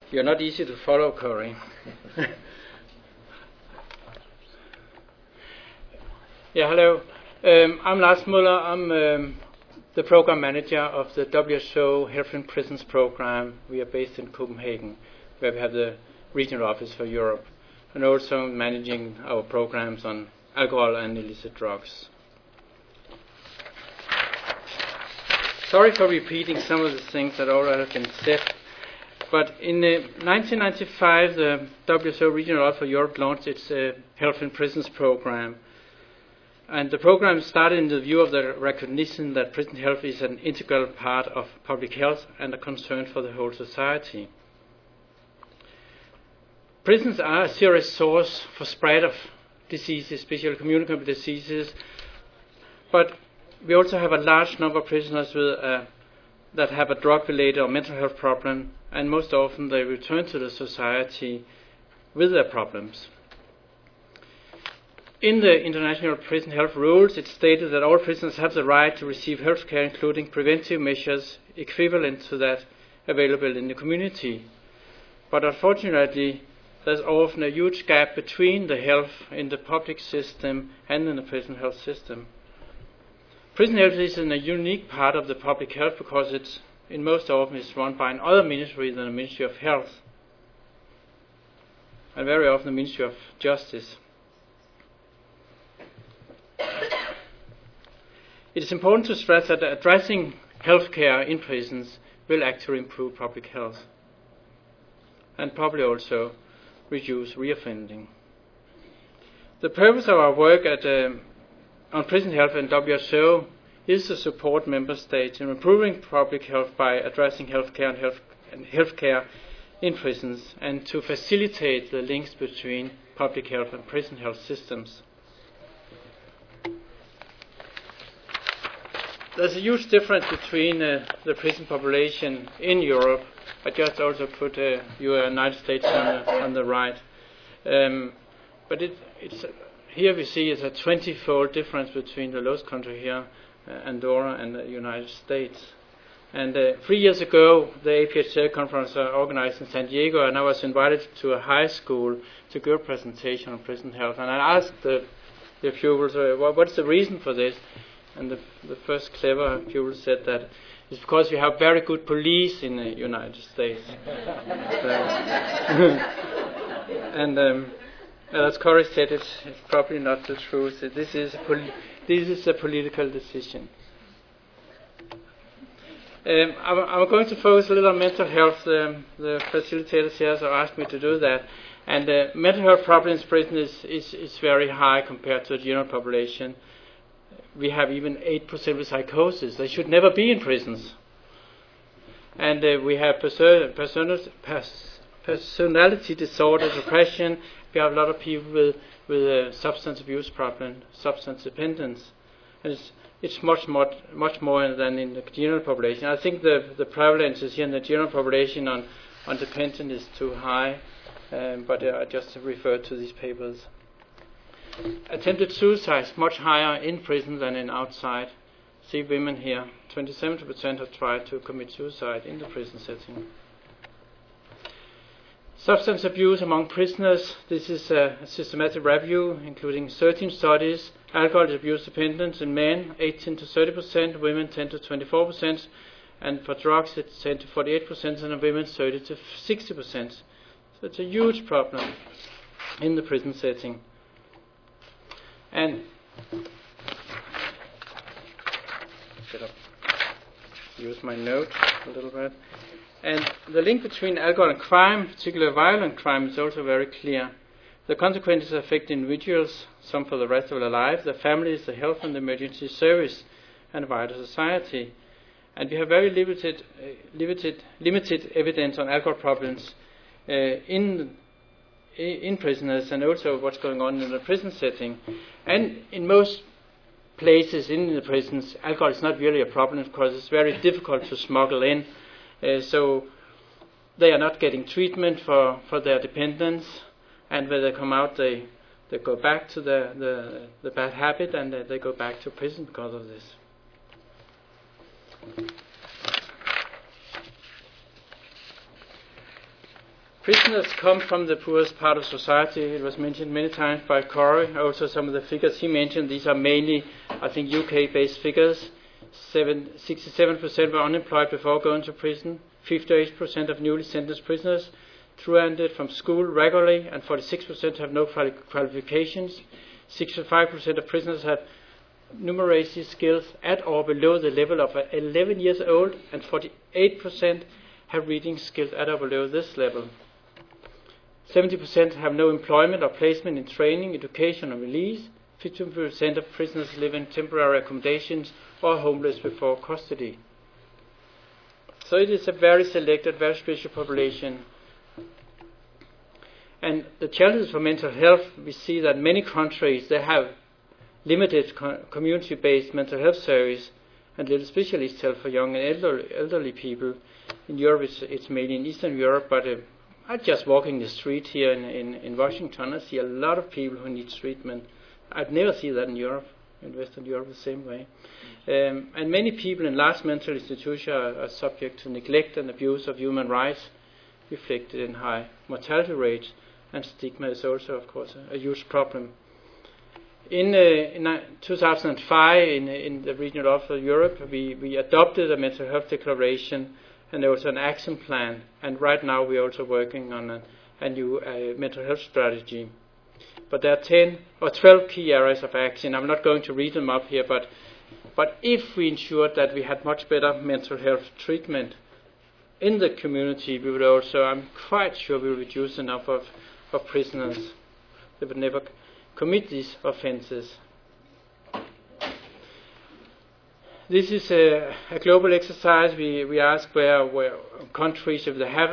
You're not easy to follow, Corey. Yeah, hello. I'm Lars Müller. I'm the program manager of the WHO Health in Prisons program. We are based in Copenhagen, where we have the regional office for Europe, and also managing our programs on alcohol and illicit drugs. Sorry for repeating some of the things that already have been said, but in 1995, the WHO Regional Office for Europe launched its Health in Prisons program. And the program started in the view of the recognition that prison health is an integral part of public health and a concern for the whole society. Prisons are a serious source for spread of diseases, especially communicable diseases, but we also have a large number of prisoners that have a drug-related or mental health problem, and most often they return to the society with their problems. In the International Prison Health Rules, it's stated that all prisoners have the right to receive health care, including preventive measures equivalent to that available in the community. But unfortunately, there's often a huge gap between the health in the public system and in the prison health system. Prison health is a unique part of the public health because it's in most often is run by another ministry than the Ministry of Health, and very often the Ministry of Justice. It is important to stress that addressing healthcare in prisons will actually improve public health and probably also reduce reoffending. The purpose of our work on prison health and WHO is to support member states in improving public health by addressing healthcare and healthcare in prisons, and to facilitate the links between public health and prison health systems. There's a huge difference between the prison population in Europe. I just also put United States on the right. But it's here we see is a 20-fold difference between the lowest country here, Andorra, and the United States. And 3 years ago, the APHA conference organized in San Diego, and I was invited to a high school to give a presentation on prison health. And I asked the pupils, what's the reason for this? And the first clever pupil said that it's because we have very good police in the United States. And as Corey said, it's probably not the truth. This is a political decision. I'm going to focus a little on mental health. The facilitators here have asked me to do that. And mental health problems in prison is very high compared to the general population. We have even 8% with psychosis. They should never be in prisons. And we have personality disorder, depression. We have a lot of people with substance abuse problem, substance dependence. And it's much more than in the general population. I think the prevalence is here in the general population on dependence is too high, but I just refer to these papers. Attempted suicide is much higher in prison than in outside. See women here. 27% have tried to commit suicide in the prison setting. Substance abuse among prisoners. This is a systematic review including 13 studies. Alcohol abuse dependence in men 18 to 30%, women 10 to 24%, and for drugs it's 10 to 48%, and in women 30 to 60%. So it's a huge problem in the prison setting. And use my note a little bit. And the link between alcohol and crime, particularly violent crime, is also very clear. The consequences affect individuals, some for the rest of their lives, their families, the health and the emergency service, and wider society. And we have very limited evidence on alcohol problems in prisoners, and also what's going on in the prison setting. And in most places in the prisons, alcohol is not really a problem because it's very difficult to smuggle in. So they are not getting treatment for their dependence, and when they come out, they go back to the bad habit, and they go back to prison because of this. Prisoners come from the poorest part of society. It was mentioned many times by Corey. Also, some of the figures he mentioned, these are mainly, I think, UK-based figures. 67% were unemployed before going to prison. 58% of newly sentenced prisoners truanted from school regularly, and 46% have no qualifications. 65% of prisoners have numeracy skills at or below the level of 11 years old, and 48% have reading skills at or below this level. 70% have no employment or placement in training, education, or release. 15% of prisoners live in temporary accommodations or homeless before custody. So it is a very selected, very special population. And the challenges for mental health, we see that many countries, they have limited community-based mental health service and little specialist help for young and elderly people. In Europe, it's mainly in Eastern Europe, but I'm just walking the street here in Washington. I see a lot of people who need treatment. I've never seen that in Europe, in Western Europe the same way. And many people in large mental institutions are subject to neglect and abuse of human rights, reflected in high mortality rates, and stigma is also, of course, a huge problem. In 2005, in the regional office of Europe, we adopted a mental health declaration and also an action plan. And right now we're also working on a new mental health strategy. But there are 10 or 12 key areas of action. I'm not going to read them up here, but if we ensured that we had much better mental health treatment in the community, we would also, I'm quite sure, we would reduce the number of prisoners that would never commit these offenses. This is a global exercise. We ask where countries, if they have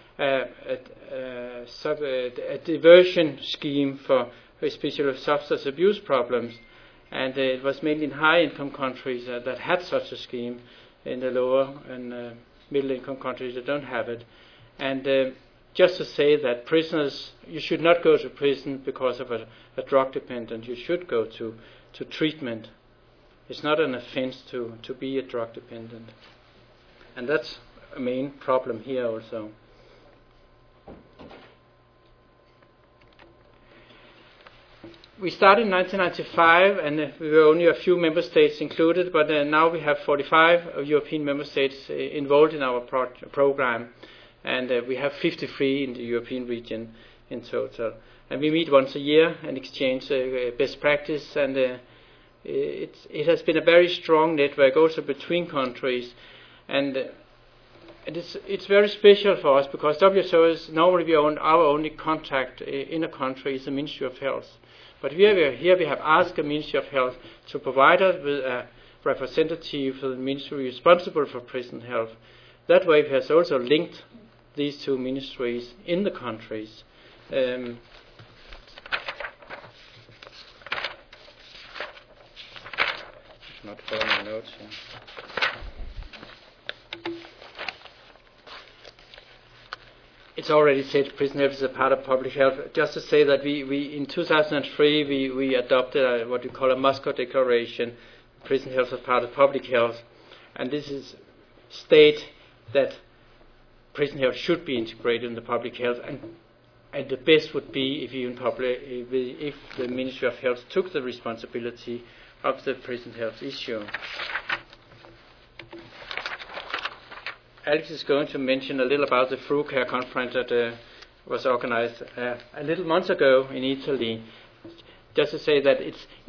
a diversion scheme for especially substance abuse problems, and it was mainly in high-income countries that had such a scheme. In the lower and middle-income countries that don't have it. And just to say that prisoners, you should not go to prison because of a drug dependent. You should go to treatment. It's not an offense to be a drug dependent. And that's a main problem here also. We started in 1995, and we were only a few member states included, but now we have 45 European member states involved in our program, and we have 53 in the European region in total. And we meet once a year and exchange best practice, and it has been a very strong network also between countries, and it's very special for us because WHO is normally our only contact in a country is the Ministry of Health. But here we have asked the Ministry of Health to provide us with a representative for the ministry responsible for prison health. That way we have also linked these two ministries in the countries. Not following my notes here. It's already said prison health is a part of public health. Just to say that we in 2003 we adopted what we call a Moscow Declaration. Prison health is part of public health, and this is state that prison health should be integrated in the public health, and the best would be if the Ministry of Health took the responsibility of the prison health issue. Alex is going to mention a little about the FRUCARE conference that was organized a little months ago in Italy. Just to say that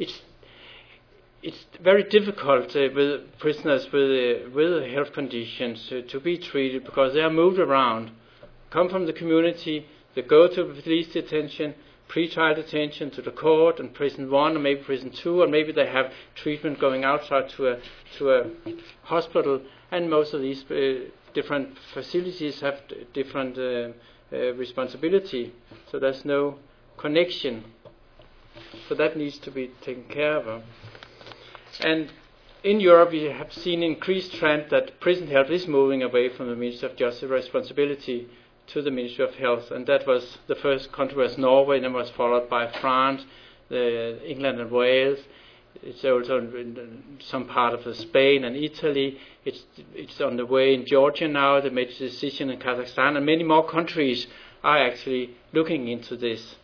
it's very difficult with prisoners with health conditions to be treated because they are moved around, come from the community, they go to police detention, pre-trial detention, to the court, and prison 1 or maybe prison 2, or maybe they have treatment going outside to a hospital, and most of these different facilities have different responsibility, so there's no connection. So that needs to be taken care of. And in Europe, we have seen increased trend that prison health is moving away from the Ministry of Justice responsibility to the Ministry of Health, and that was the first country was Norway, and then was followed by France, England and Wales. It's also in some part of Spain and Italy. It's on the way in Georgia now. They made a decision in Kazakhstan, and many more countries are actually looking into this.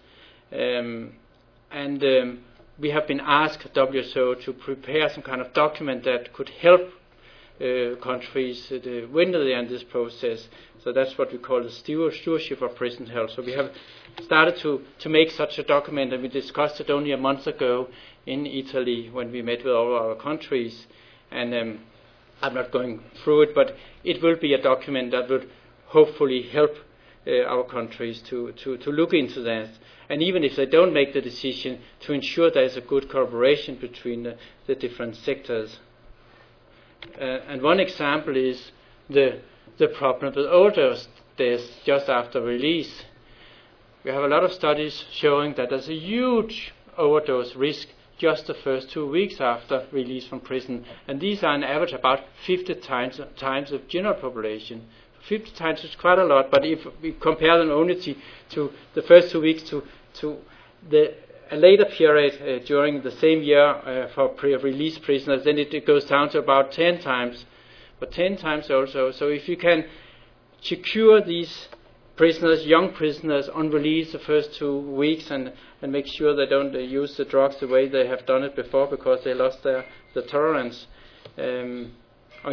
We have been asked WHO to prepare some kind of document that could help countries when they are in this process. So that's what we call the stewardship of prison health. So we have started to make such a document, and we discussed it only a month ago in Italy when we met with all our countries. And I'm not going through it, but it will be a document that would hopefully help our countries to look into that. And even if they don't make the decision, to ensure there is a good cooperation between the different sectors. And one example is the problem with overdose deaths just after release. We have a lot of studies showing that there's a huge overdose risk just the first 2 weeks after release from prison. And these are on average about 50 times of general population. 50 times is quite a lot, but if we compare them only to the first 2 weeks to a later period during the same year for release prisoners, then it goes down to about 10 times. But 10 times also. So if you can secure these prisoners, young prisoners, on release the first 2 weeks and make sure they don't use the drugs the way they have done it before because they lost the tolerance, or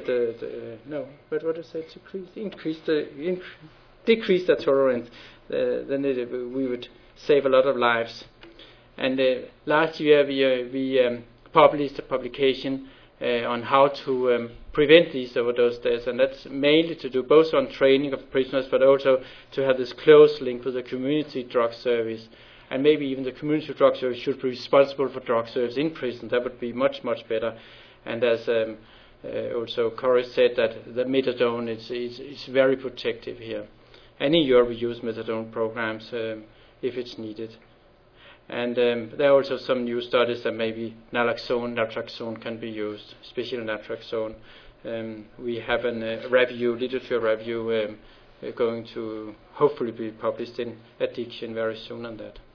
decrease the tolerance, then we would save a lot of lives. And last year we published a publication on how to prevent these overdose deaths, and that's mainly to do both on training of prisoners, but also to have this close link with the community drug service. And maybe even the community drug service should be responsible for drug service in prison. That would be much, much better. And as also Corey said, that the methadone is very protective here. And in Europe we use methadone programs if it's needed. And there are also some new studies that maybe naltrexone can be used, especially naltrexone. We have a literature review going to hopefully be published in Addiction very soon on that.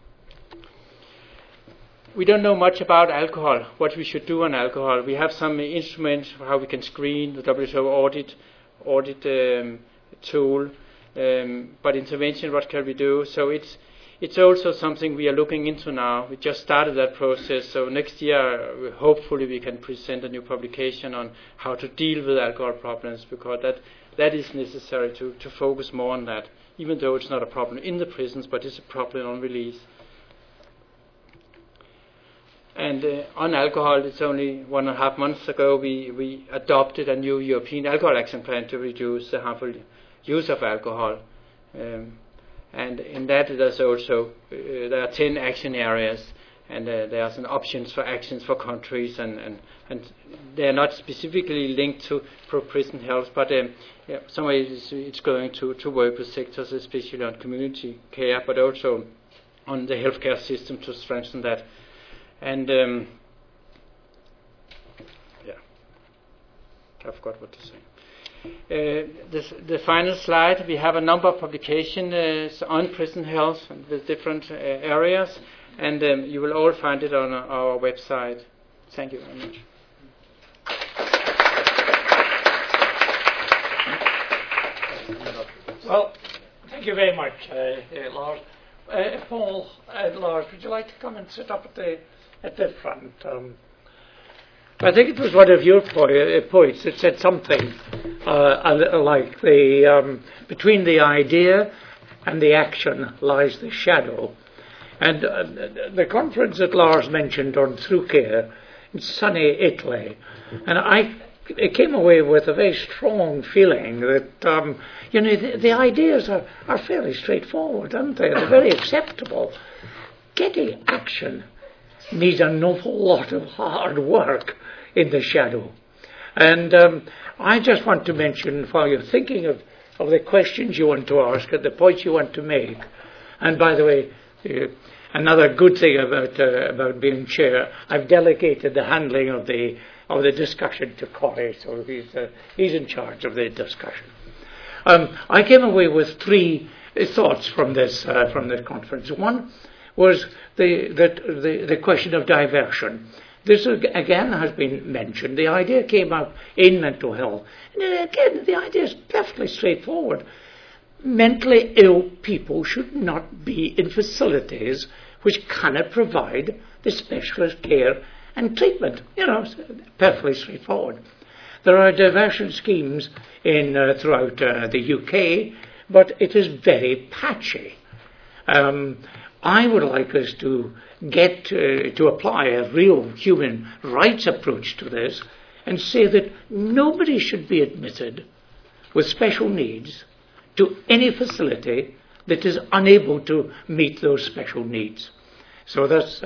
We don't know much about alcohol, what we should do on alcohol. We have some instruments for how we can screen, the WHO audit tool, but intervention, what can we do? So it's also something we are looking into now. We just started that process, so next year hopefully we can present a new publication on how to deal with alcohol problems, because that is necessary to focus more on that, even though it's not a problem in the prisons, but it's a problem on release. And on alcohol, it's only 1.5 months ago we adopted a new European alcohol action plan to reduce the harmful use of alcohol. And in that there's also there are 10 action areas, and there are some options for actions for countries, and they are not specifically linked to prison health, but some ways it's going to work with sectors, especially on community care, but also on the healthcare system to strengthen that. And I forgot what to say. The final slide, we have a number of publications on prison health with different areas, and you will all find it on our website. Thank you very much. Well, thank you very much, Lars. Paul and Lars, would you like to come and sit up at the front? I think it was one of your points that said something a little like between the idea and the action lies the shadow. And the conference that Lars mentioned on Through Care in sunny Italy, and I came away with a very strong feeling that the ideas are fairly straightforward, aren't they? They're very acceptable. Getting action needs an awful lot of hard work in the shadow. And I just want to mention, while you're thinking of the questions you want to ask and the points you want to make, and by the way, another good thing about being chair, I've delegated the handling of the discussion to Corey, so he's in charge of the discussion. I came away with 3 thoughts from this conference. One was the question of diversion. This again has been mentioned. The idea came up in mental health. And again, the idea is perfectly straightforward. mentally ill people should not be in facilities which cannot provide the specialist care and treatment. Perfectly straightforward. There are diversion schemes throughout the UK, but it is very patchy. I would like us to get to apply a real human rights approach to this and say that nobody should be admitted with special needs to any facility that is unable to meet those special needs. So that's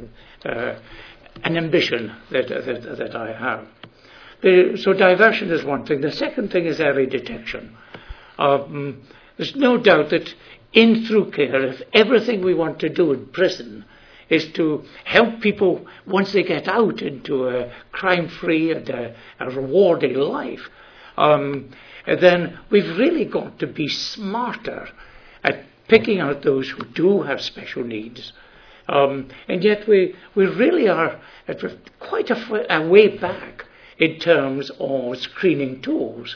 an ambition that I have. So diversion is one thing. The second thing is early detection. There's no doubt that in through care, if everything we want to do in prison is to help people once they get out into a crime-free and a rewarding life, then we've really got to be smarter at picking out those who do have special needs. And yet we really are at quite a way back in terms of screening tools.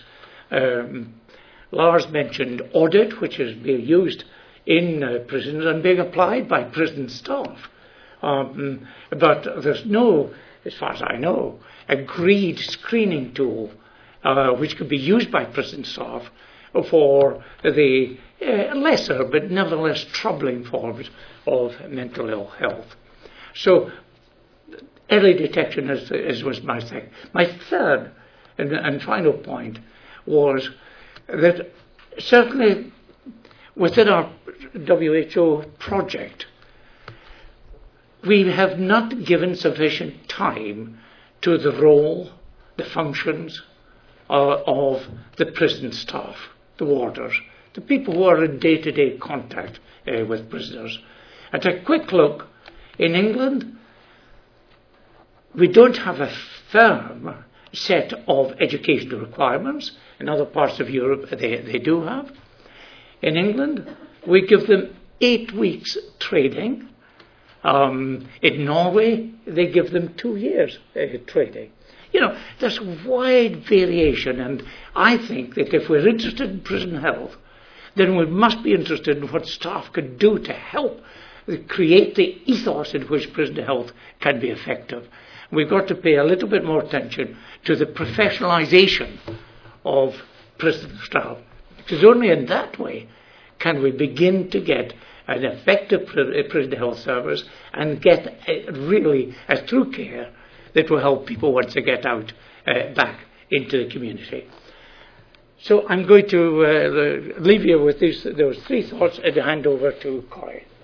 Lars mentioned audit, which is being used in prisons and being applied by prison staff. But there's no, as far as I know, agreed screening tool which could be used by prison staff for the lesser but nevertheless troubling forms of mental ill health. So early detection was my thing. My third and final point was that certainly within our WHO project, we have not given sufficient time to the role, the functions of the prison staff, the warders, the people who are in day-to-day contact with prisoners. At a quick look, in England, we don't have a firm set of educational requirements. In other parts of Europe, they do have. In England, we give them 8 weeks training. In Norway, they give them 2 years training. There's wide variation, and I think that if we're interested in prison health, then we must be interested in what staff can do to help create the ethos in which prison health can be effective. We've got to pay a little bit more attention to the professionalisation of prison staff, because only in that way can we begin to get an effective prison health service and get really a true care that will help people once they get out back into the community. So I'm going to leave you with those 3 thoughts and hand over to Corey.